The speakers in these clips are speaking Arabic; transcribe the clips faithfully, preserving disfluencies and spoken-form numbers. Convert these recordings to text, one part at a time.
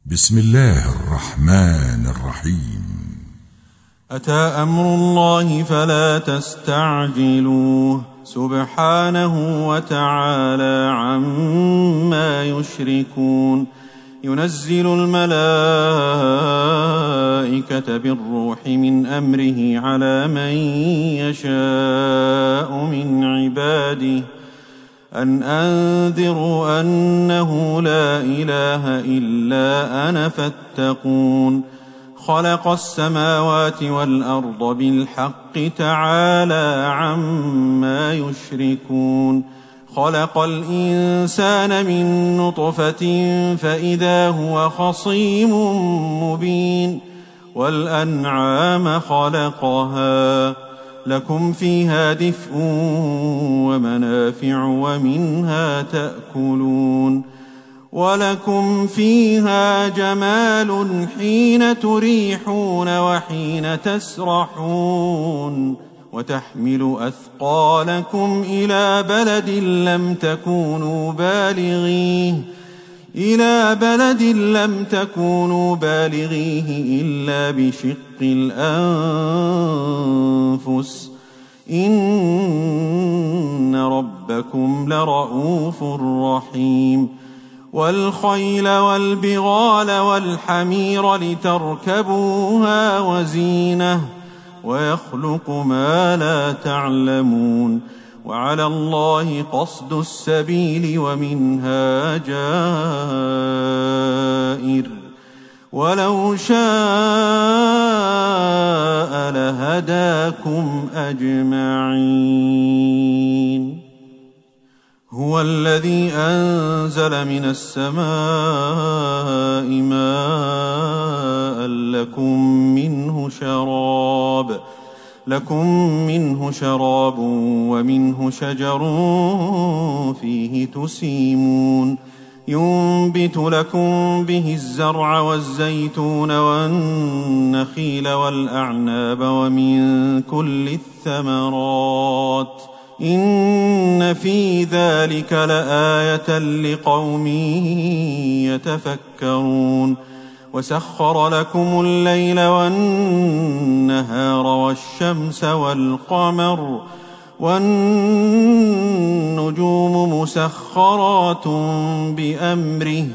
بسم الله الرحمن الرحيم. أتى أمر الله فلا تستعجلوه سبحانه وتعالى عما يشركون. ينزل الملائكة بالروح من أمره على من يشاء من عباده أن أنذروا أنه لا إله إلا أنا فاتقون. خلق السماوات والأرض بالحق تعالى عما يشركون. خلق الإنسان من نطفة فإذا هو خصيم مبين. والأنعام خلقها لكم فيها دفء ومنافع ومنها تأكلون. ولكم فيها جمال حين تريحون وحين تسرحون. وتحمل أثقالكم إلى بلد لم تكونوا بالغيه إلى بلد لم تكونوا بالغيه إلا بشق الأنفس إن ربكم لرؤوف رحيم. والخيل والبغال والحمير لتركبوها وزينة ويخلق ما لا تعلمون. وعلى الله قصد السبيل ومنها جائر ولو شاء لهداكم أجمعين. هو الذي أنزل من السماء ماء لكم منه شراب لكم منه شراب ومنه شجر فيه تسيمون. ينبت لكم به الزرع والزيتون والنخيل والأعناب ومن كل الثمرات إن في ذلك لآية لقوم يتفكرون. وسخر لكم الليل والنهار والشمس والقمر والنجوم مسخرات بأمره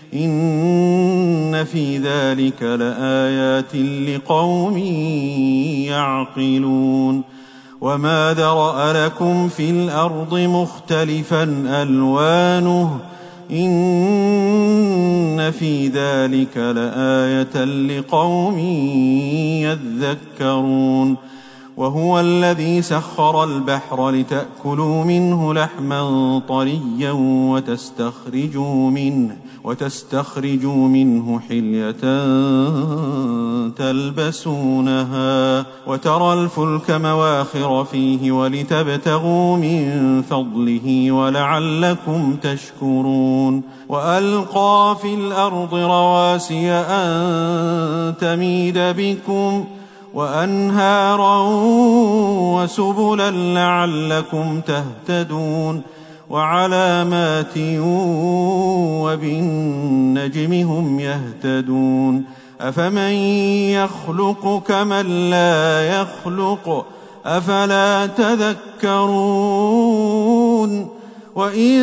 إن في ذلك لآيات لقوم يعقلون. وما ذرأ لكم في الأرض مختلفا ألوانه إن في ذلك لآية لقوم يذكرون. وهو الذي سخر البحر لتأكلوا منه لحما طريا وتستخرجوا منه, وتستخرجوا منه حلية تلبسونها وترى الفلك مواخر فيه ولتبتغوا من فضله ولعلكم تشكرون. وألقى في الأرض رواسي أن تميد بكم وأنهارا وسبلا لعلكم تهتدون. وعلامات وبالنجم هم يهتدون. أفمن يخلق كمن لا يخلق أفلا تذكرون. وإن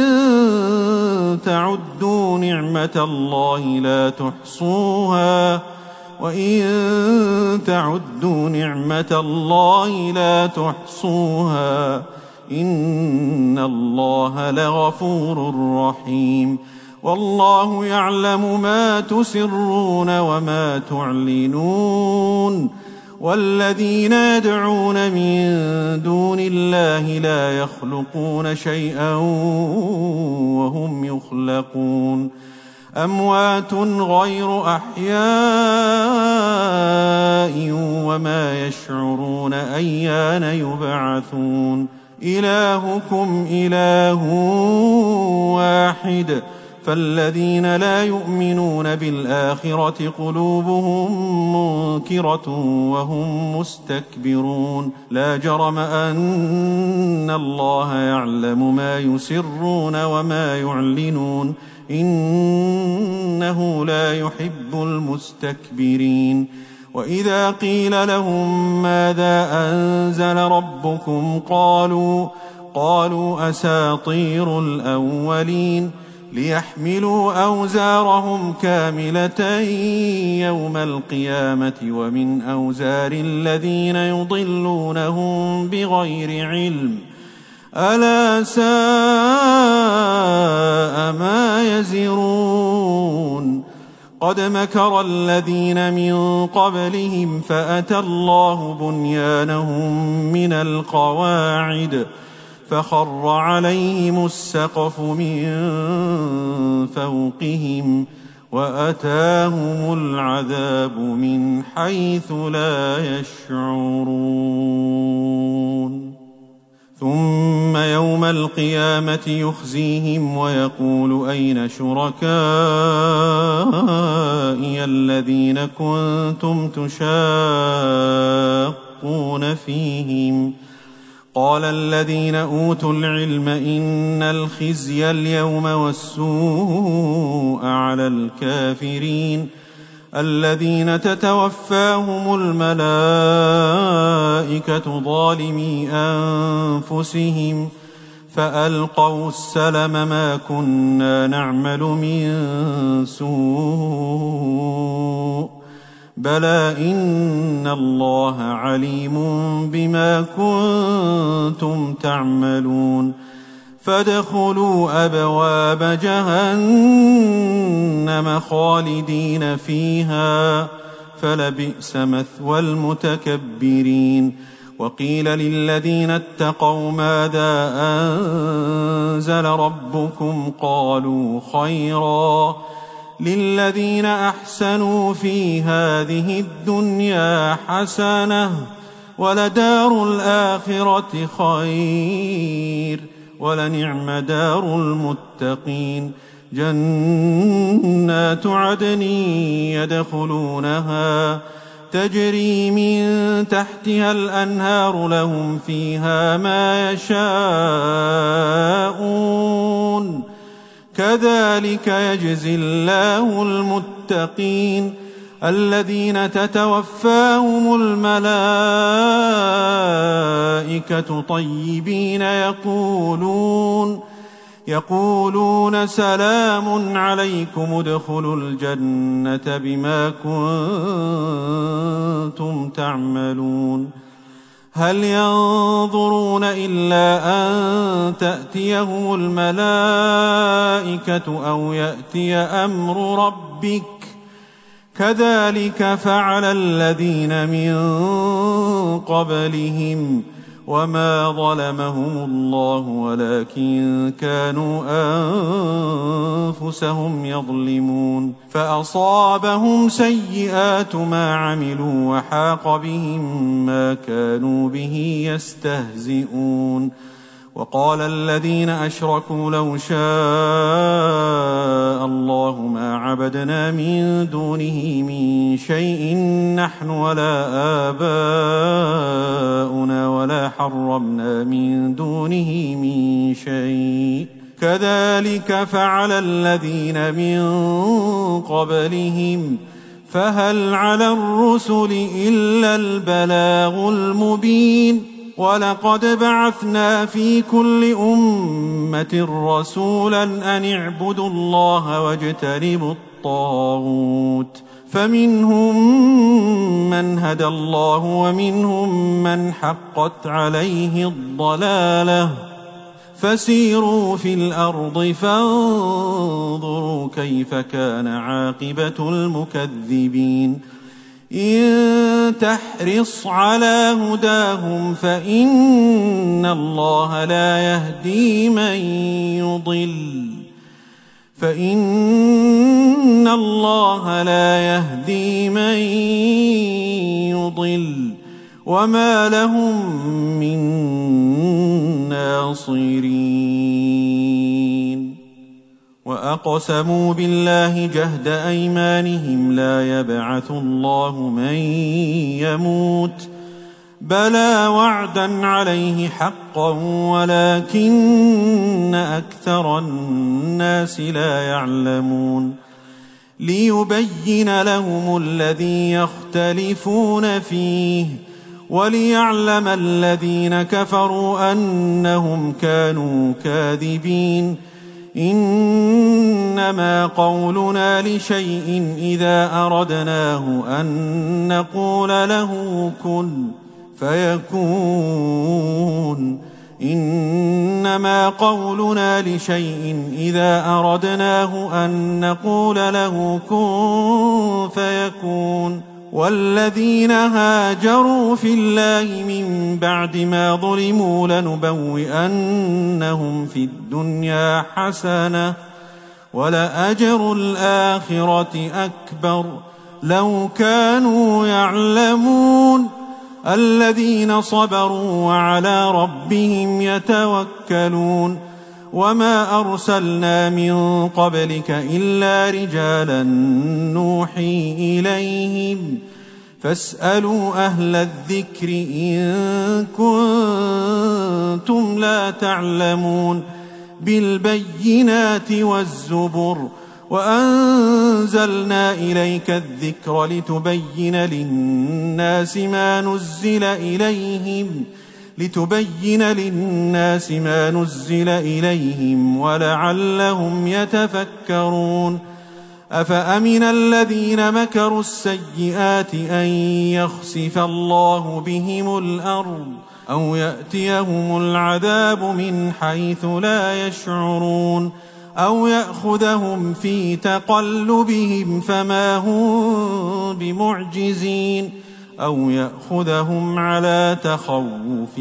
تعدوا نعمة الله لا تحصوها وإن تعدوا نعمة الله لا تحصوها إن الله لغفور رحيم. والله يعلم ما تسرون وما تعلنون. والذين يدعون من دون الله لا يخلقون شيئا وهم يخلقون. أموات غير أحياء وما يشعرون أيان يبعثون. إلهكم إله واحد فالذين لا يؤمنون بالآخرة قلوبهم منكرة وهم مستكبرون. لا جرم أن الله يعلم ما يسرون وما يعلنون إنه لا يحب المستكبرين وإذا قيل لهم ماذا أنزل ربكم قالوا قالوا أساطير الأولين ليحملوا أوزارهم كاملة يوم القيامة ومن أوزار الذين يضلونهم بغير علم ألا ساء ما يزرون قد مكر الذين من قبلهم فأتى الله بنيانهم من القواعد فخر عليهم السقف من فوقهم وأتاهم العذاب من حيث لا يشعرون ثم يوم القيامة يخزيهم ويقول أين شركائي الذين كنتم تشاقون فيهم قال الذين أوتوا العلم إن الخزي اليوم والسوء على الكافرين الذين تتوفاهم الملائكة ظالمي أنفسهم فألقوا السلم ما كنا نعمل من سوء بلى إن الله عليم بما كنتم تعملون فادخلوا أبواب جهنم خالدين فيها فلبئس مثوى المتكبرين وقيل للذين اتقوا ماذا أنزل ربكم قالوا خيرا للذين أحسنوا في هذه الدنيا حسنة ولدار الآخرة خير ولنعم دار المتقين جنات عدن يدخلونها تجري من تحتها الأنهار لهم فيها ما يشاءون كذلك يجزي الله المتقين الذين تتوفاهم الملائكة طيبين يقولون يقولون سلام عليكم ادخلوا الجنة بما كنتم تعملون هل ينظرون إلا أن تأتيهم الملائكة أو يأتي أمر ربك كذلك فعل الذين من قبلهم وما ظلمهم الله ولكن كانوا أنفسهم يظلمون فأصابهم سيئات ما عملوا وحاق بهم ما كانوا به يستهزئون وقال الذين أشركوا لو شاء الله ما عبدنا من دونه من شيء نحن ولا آباؤنا ولا حرمنا من دونه من شيء كذلك فعل الذين من قبلهم فهل على الرسل إلا البلاغ المبين ولقد بعثنا في كل أمة رسولا أن اعبدوا الله واجتنبوا الطاغوت فمنهم من هدى الله ومنهم من حقت عليه الضلالة فسيروا في الأرض فانظروا كيف كان عاقبة المكذبين إن تحرص على هداهم فإن الله لا يهدي من يضل فإن الله لا يهدي من يضل وما لهم من ناصرين وأقسموا بالله جهد أيمانهم لا يبعث الله من يموت بلى وعدا عليه حقا ولكن أكثر الناس لا يعلمون ليبين لهم الذي يختلفون فيه وليعلم الذين كفروا أنهم كانوا كاذبين إنما قولنا لشيء إذا أردناه أن نقول له كن فيكون إنما قولنا لشيء إذا أردناه أن نقول له كن فيكون والذين هاجروا في الله من بعد ما ظلموا لنبوئنهم في الدنيا حسنة ولأجر الآخرة أكبر لو كانوا يعلمون الذين صبروا وعلى ربهم يتوكلون وما أرسلنا من قبلك إلا رجالا نوحي إليهم فاسألوا أهل الذكر إن كنتم لا تعلمون بالبينات والزبر وأنزلنا إليك الذكر لتبين للناس ما نزل إليهم لتبين للناس ما نزل إليهم ولعلهم يتفكرون أفأمن الذين مكروا السيئات أن يخسف الله بهم الأرض أو يأتيهم العذاب من حيث لا يشعرون أو يأخذهم في تقلبهم فما هم بمعجزين أو يأخذهم على تخوف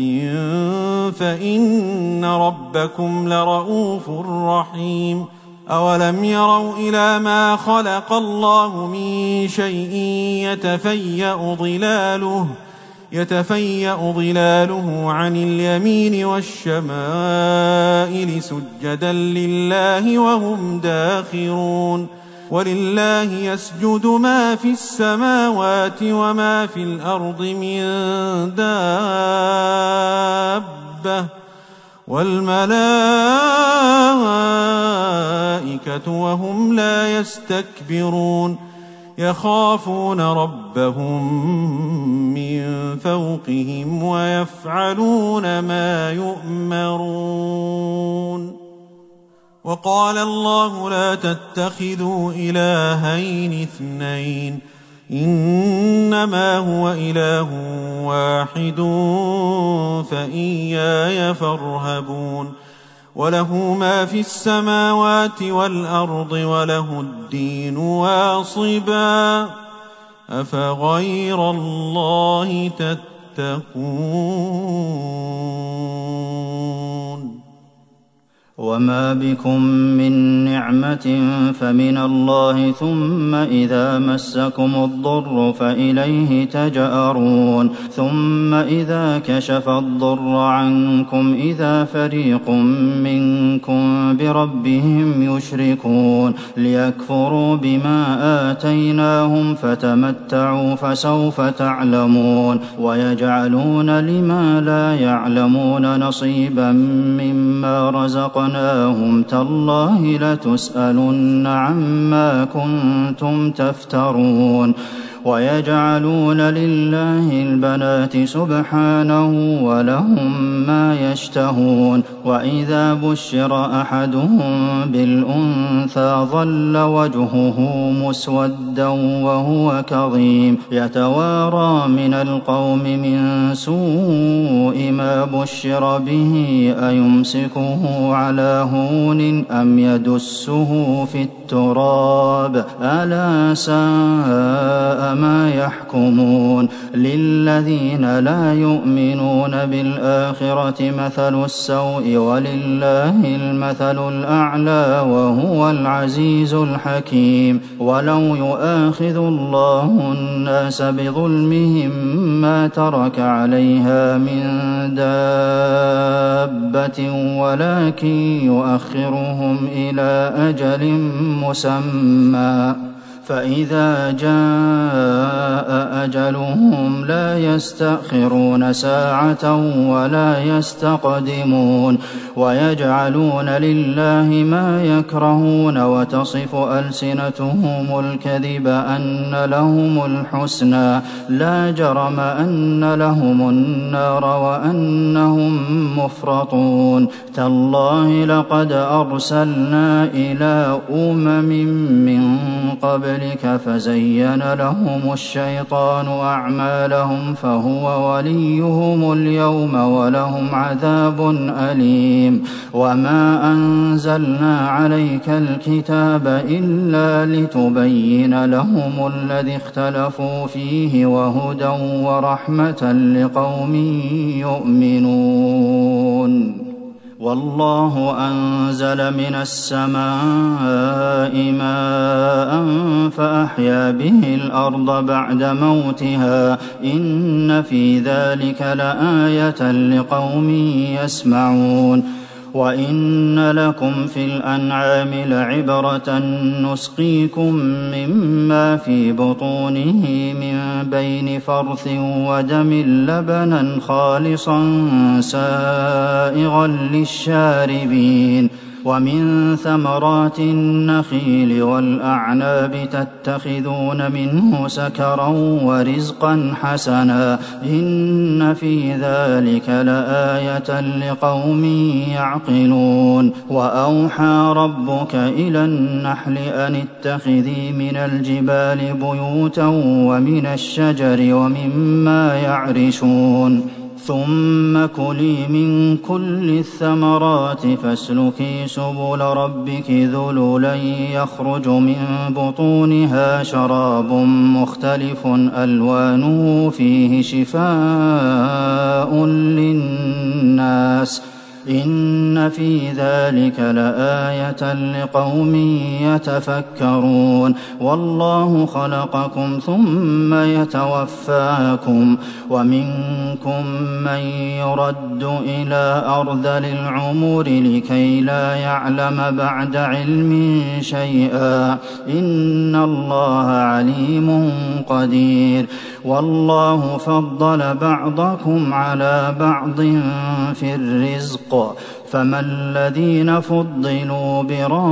فإن ربكم لرؤوف رحيم أولم يروا إلى ما خلق الله من شيء يتفيأ ظلاله يتفيأ ظلاله عن اليمين والشمائل سجدا لله وهم داخرون ولله يسجد ما في السماوات وما في الأرض من دابة والملائكة وهم لا يستكبرون يخافون ربهم من فوقهم ويفعلون ما يؤمرون وقال الله لا تتخذوا إلهين اثنين إنما هو إله واحد فإياي فارهبون وله ما في السماوات والأرض وله الدين واصبا أفغير الله تتقون وما بكم من نعمة فمن الله ثم إذا مسكم الضر فإليه تجأرون ثم إذا كشف الضر عنكم إذا فريق منكم بربهم يشركون ليكفروا بما آتيناهم فتمتعوا فسوف تعلمون ويجعلون لما لا يعلمون نصيبا مما رزقناهم تالله لتسألن عما كنتم تفترون ويجعلون لله البنات سبحانه ولهم ما يشتهون وإذا بشر أحدهم بالأنثى ظل وجهه مسودا وهو كظيم يتوارى من القوم من سوء ما بشر به أيمسكه على هون أم يدسه في التراب ألا ساء ما يحكمون للذين لا يؤمنون بالآخرة مثل السوء ولله المثل الأعلى وهو العزيز الحكيم ولو يؤاخذ الله الناس بظلمهم ما ترك عليها من دابة ولكن يؤخرهم إلى أجل مسمى فإذا جاء أجلهم لا يستأخرون ساعة ولا يستقدمون ويجعلون لله ما يكرهون وتصف ألسنتهم الكذب أن لهم الحسنى لا جرم أن لهم النار وأنهم مفرطون تالله لقد أرسلنا إلى أمم من قبلك فزين لهم الشيطان أعمالهم فهو وليهم اليوم ولهم عذاب أليم وما أنزلنا عليك الكتاب إلا لتبين لهم الذي اختلفوا فيه وهدى ورحمة لقوم يؤمنون والله أنزل من السماء ماء فأحيا به الأرض بعد موتها إن في ذلك لآية لقوم يسمعون وإن لكم في الأنعام لعبرة نسقيكم مما في بطونه من بين فرث ودم لبنا خالصا سائغا للشاربين ومن ثمرات النخيل والأعناب تتخذون منه سكرا ورزقا حسنا إن في ذلك لآية لقوم يعقلون وأوحى ربك إلى النحل أن اتخذي من الجبال بيوتا ومن الشجر ومما يعرشون ثم كلي من كل الثمرات فاسلكي سبل ربك ذللا يخرج من بطونها شراب مختلف ألوانه فيه شفاء للناس إن في ذلك لآية لقوم يتفكرون والله خلقكم ثم يتوفاكم ومنكم من يرد إلى أرذل العمر لكي لا يعلم بعد علم شيئا إن الله عليم قدير والله فضل بعضكم على بعض في الرزق فما الذين فضلوا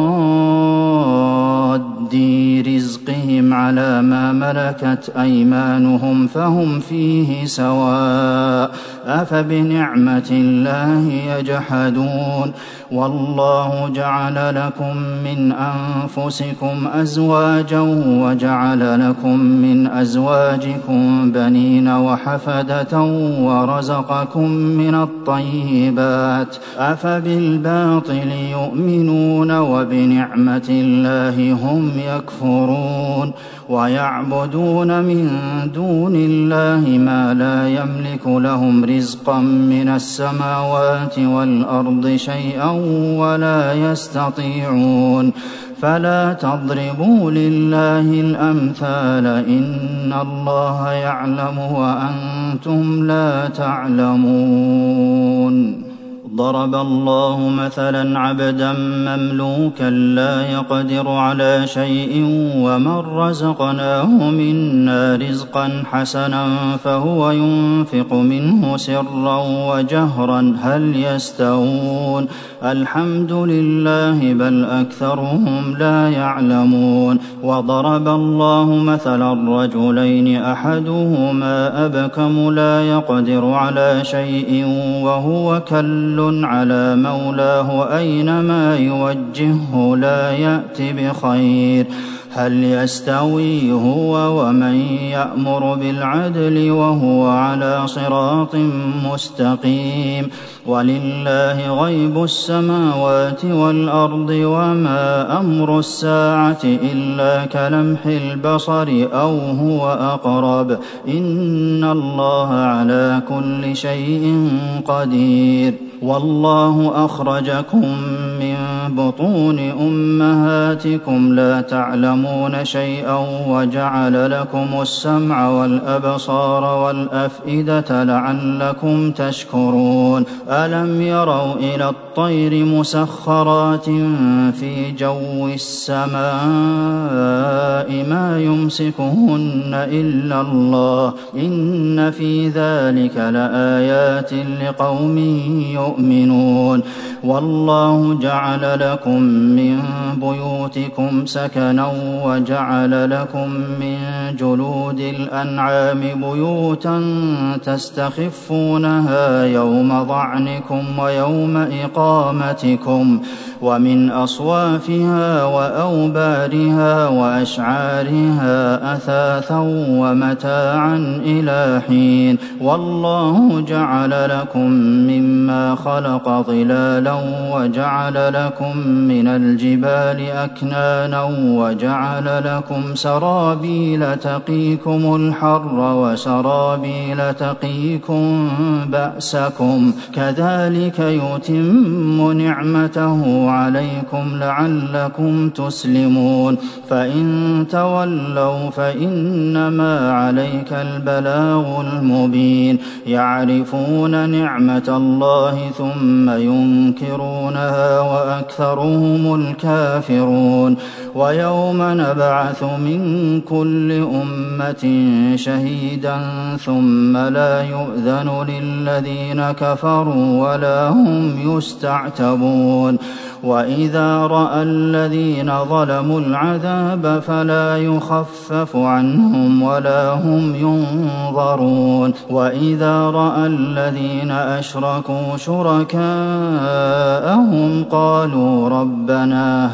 براد رزقهم على ما ملكت أيمانهم فهم فيه سواء أفبنعمة الله يجحدون والله جعل لكم من أنفسكم أزواجا وجعل لكم من أزواجكم بنين وحفدة ورزقكم من الطيبات أفبالباطل يؤمنون وبنعمة الله هم يكفرون ويعبدون من دون الله ما لا يملك لهم رزقا من السماوات والأرض شيئا ولا يستطيعون فلا تضربوا لله الأمثال إن الله يعلم وأنتم لا تعلمون ضرب الله مثلا عبدا مملوكا لا يقدر على شيء ومن رزقناه منا رزقا حسنا فهو ينفق منه سرا وجهرا هل يستوون الحمد لله بل أكثرهم لا يعلمون وضرب الله مثلا رجلين أحدهما أبكم لا يقدر على شيء وهو كل على مولاه أينما يوجهه لا يأت بخير هل يستوي هو ومن يأمر بالعدل وهو على صراط مستقيم ولله غيب السماوات والأرض وما أمر الساعة إلا كلمح البصر أو هو أقرب إن الله على كل شيء قدير والله أخرجكم من بطون أمهاتكم لا تعلمون شيئا وجعل لكم السمع والأبصار والأفئدة لعلكم تشكرون ألم يروا إلى الطير مسخرات في جو السماء ما يمسكهن إلا الله إن في ذلك لآيات لقوم يؤمنون والله جعل لكم من بيوتكم سكنا وجعل لكم من جلود الأنعام بيوتا تستخفونها يوم ظعنكم ويوم إقامتكم ومن أصوافها وأوبارها وأشعارها أثاثا ومتاعا إلى حين والله جعل لكم مما خلق ظلالا وجعل لكم من الجبال أكنانا وجعل لكم سرابيل تقيكم الحر وسرابيل تقيكم بأسكم كذلك يتم نعمته عليكم لعلكم تسلمون فإن تولوا فإنما عليك البلاغ المبين يعرفون نعمة الله ثم ينكرونها وأكثرهم الكافرون ويوم نبعث من كل أمة شهيدا ثم لا يؤذن للذين كفروا ولا هم يستعتبون وإذا رأى الذين ظلموا العذاب فلا يخفف عنهم ولا هم ينظرون وإذا رأى الذين أشركوا شركاءهم قالوا ربنا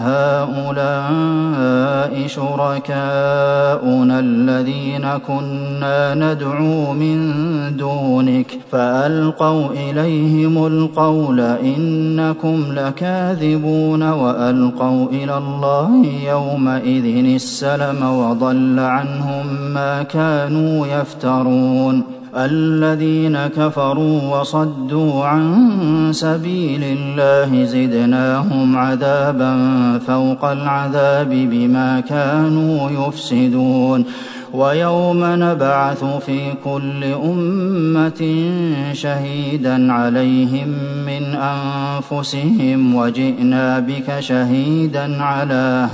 هؤلاء شركاؤنا الذين كنا ندعو من دونك فألقوا إليهم القول إنكم لكاذبون وألقوا إلى الله يومئذ السلم وضل عنهم ما كانوا يفترون الذين كفروا وصدوا عن سبيل الله زدناهم عذابا فوق العذاب بما كانوا يفسدون ويوم نبعث في كل أمة شهيدا عليهم من أنفسهم وجئنا بك شهيدا على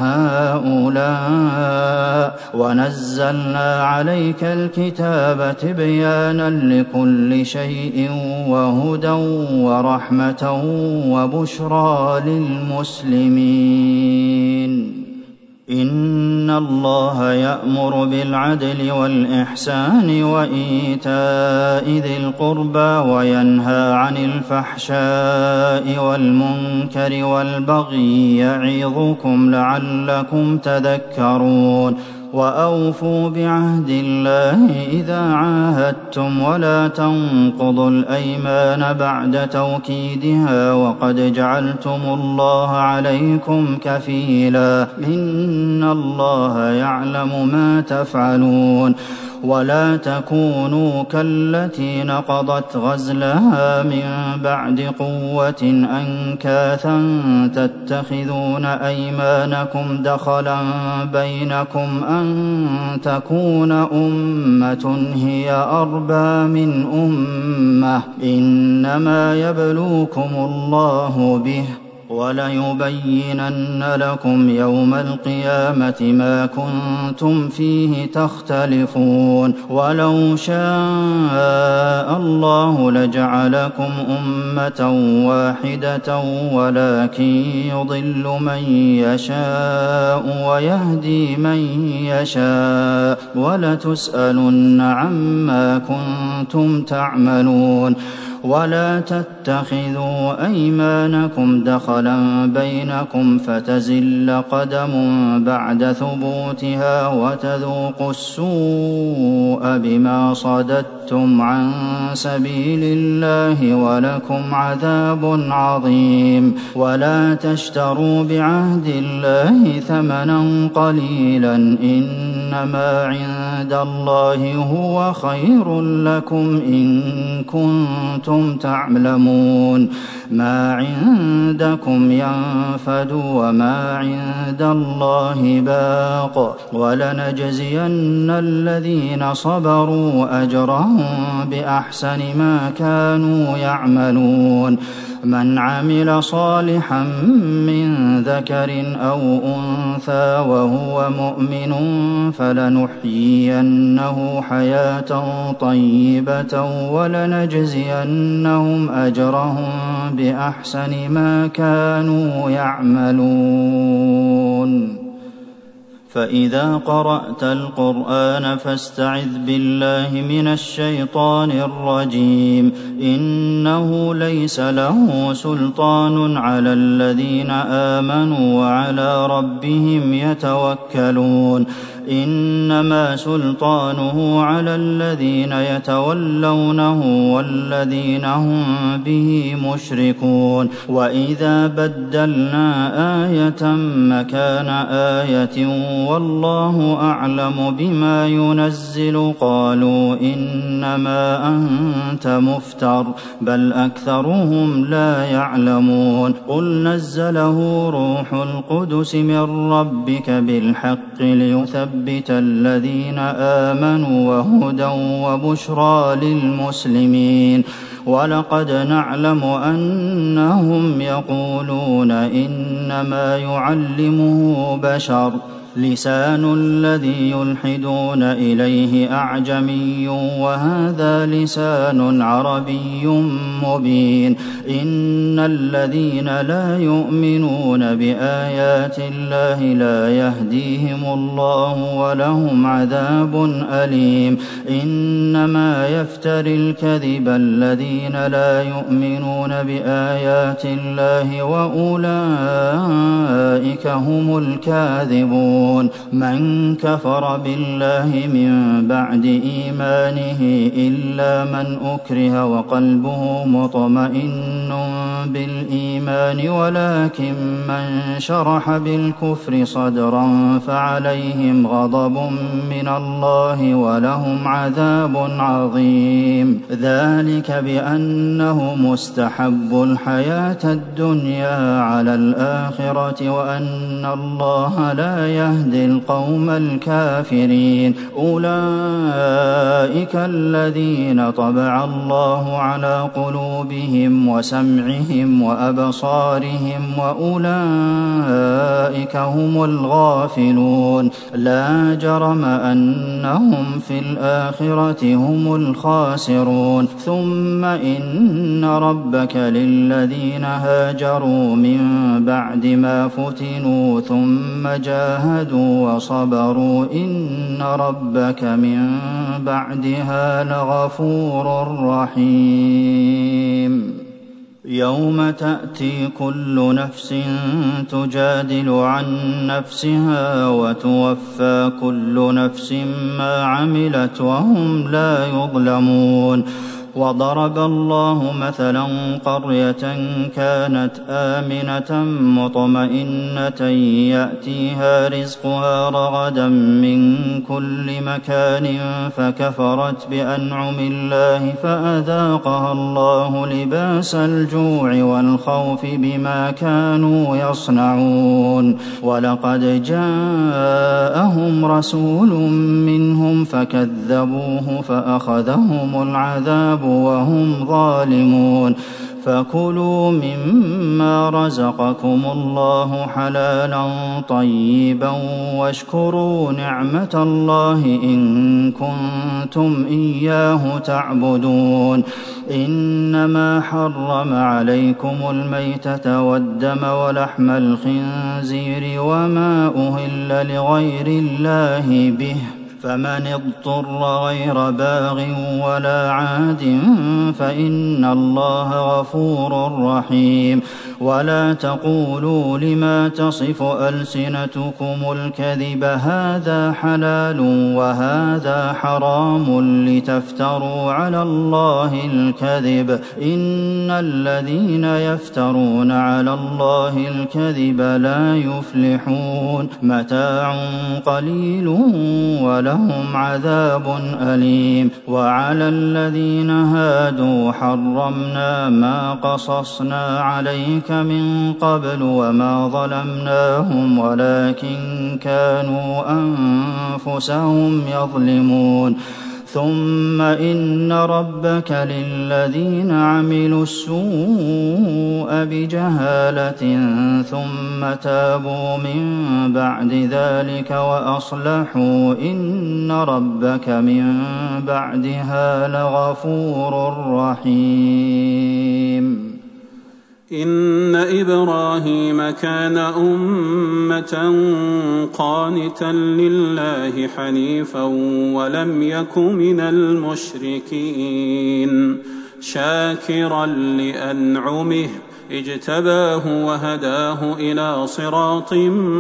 هؤلاء ونزلنا عليك الكتاب تبيانا لكل شيء وهدى ورحمة وبشرى للمسلمين إن الله يأمر بالعدل والإحسان وإيتاء ذي القربى وينهى عن الفحشاء والمنكر والبغي يعظكم لعلكم تذكرون وأوفوا بعهد الله إذا عاهدتم ولا تنقضوا الأيمان بعد توكيدها وقد جعلتم الله عليكم كفيلا إن الله يعلم ما تفعلون ولا تكونوا كالتي نقضت غزلها من بعد قوة أنكاثا تتخذون أيمانكم دخلا بينكم أن تكون أمة هي أربى من أمة إنما يبلوكم الله به وليبينن لكم يوم القيامة ما كنتم فيه تختلفون ولو شاء الله لجعلكم أمة واحدة ولكن يضل من يشاء ويهدي من يشاء ولتسألن عما كنتم تعملون ولا تتخذوا أيمانكم دخلا بينكم فتزل قدم بعد ثبوتها وتذوقوا السوء بما صددتم عن سبيل الله ولكم عذاب عظيم ولا تشتروا بعهد الله ثمنا قليلا إنما عند الله هو خير لكم إن كنتم كنتم تعلمون ما عندكم ينفد وما عند الله باق ولنجزين الذين صبروا أجرهم بأحسن ما كانوا يعملون من عمل صالحا من ذكر أو أنثى وهو مؤمن فلنحيينه حياة طيبة ولنجزينهم أجرهم بأحسن ما كانوا يعملون فإذا قرأت القرآن فاستعذ بالله من الشيطان الرجيم إنه ليس له سلطان على الذين آمنوا وعلى ربهم يتوكلون إنما سلطانه على الذين يتولونه والذين هم به مشركون وإذا بدلنا آية مكان آية والله أعلم بما ينزل قالوا إنما أنت مفتر بل أكثرهم لا يعلمون قل نزله روح القدس من ربك بالحق ليثبت الذين آمنوا وهدى وبشرى للمسلمين ولقد نعلم أنهم يقولون إنما يعلمه بشر لسان الذي يلحدون إليه أعجمي وهذا لسان عربي مبين إن الذين لا يؤمنون بآيات الله لا يهديهم الله ولهم عذاب أليم إنما يفتري الكذب الذين لا يؤمنون بآيات الله وأولئك هم الكاذبون من كفر بالله من بعد إيمانه إلا من أكره وقلبه مطمئن بالإيمان ولكن من شرح بالكفر صدرا فعليهم غضب من الله ولهم عذاب عظيم ذلك بأنه مستحب الحياة الدنيا على الآخرة وأن الله لا يهدي يهدي القوم الكافرين أولئك الذين طبع الله على قلوبهم وسمعهم وأبصارهم وأولئك هم الغافلون لا جرم أنهم في الآخرة هم الخاسرون ثم إن ربك للذين هاجروا من بعد ما فتنوا ثم جاهدوا وصبروا إن ربك من بعدها لغفور رحيم يوم تأتي كل نفس تجادل عن نفسها وتوفى كل نفس ما عملت وهم لا يظلمون وضرب الله مثلا قرية كانت آمنة مطمئنة يأتيها رزقها رغدا من كل مكان فكفرت بأنعم الله فأذاقها الله لباس الجوع والخوف بما كانوا يصنعون ولقد جاءهم رسول منهم فكذبوه فأخذهم العذاب وهم ظالمون فكلوا مما رزقكم الله حلالا طيبا واشكروا نعمة الله إن كنتم إياه تعبدون إنما حرم عليكم الميتة والدم ولحم الخنزير وما أهل لغير الله به فمن اضطر غير باغ ولا عاد فإن الله غفور رحيم ولا تقولوا لما تصف ألسنتكم الكذب هذا حلال وهذا حرام لتفتروا على الله الكذب إن الذين يفترون على الله الكذب لا يفلحون متاع قليل ولهم عذاب أليم وعلى الذين هادوا حرمنا ما قصصنا عليك من قبل وما ظلمناهم ولكن كانوا أنفسهم يظلمون ثم إن ربك للذين عملوا السوء بجهالة ثم تابوا من بعد ذلك وأصلحوا إن ربك من بعدها لغفور رحيم. إن إبراهيم كان أمة قانتا لله حنيفا ولم يك من المشركين شاكرا لأنعمه اجتباه وهداه إلى صراط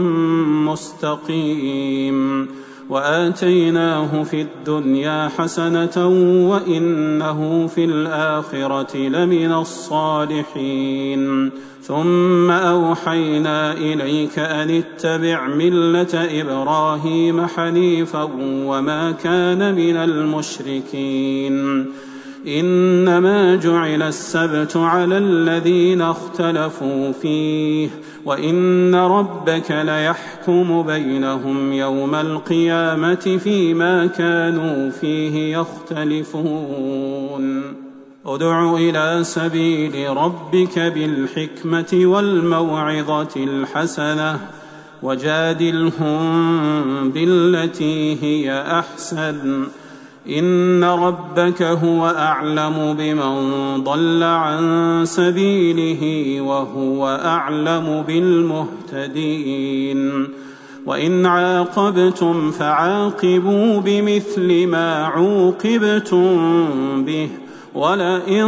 مستقيم وآتيناه في الدنيا حسنة وإنه في الآخرة لمن الصالحين ثم أوحينا إليك أن اتبع ملة إبراهيم حنيفا وما كان من المشركين إنما جعل السبت على الذين اختلفوا فيه وإن ربك ليحكم بينهم يوم القيامة فيما كانوا فيه يختلفون ادع إلى سبيل ربك بالحكمة والموعظة الحسنة وجادلهم بالتي هي أحسن إن ربك هو أعلم بمن ضل عن سبيله وهو أعلم بالمهتدين وإن عاقبتم فعاقبوا بمثل ما عوقبتم به ولئن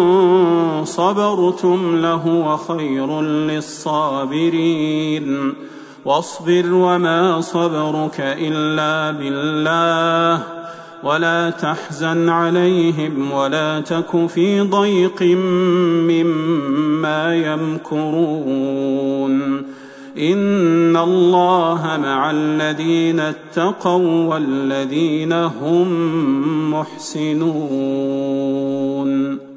صبرتم لهو خير للصابرين واصبر وما صبرك إلا بالله ولا تحزن عليهم ولا تك في ضيق مما يمكرون إن الله مع الذين اتقوا والذين هم محسنون.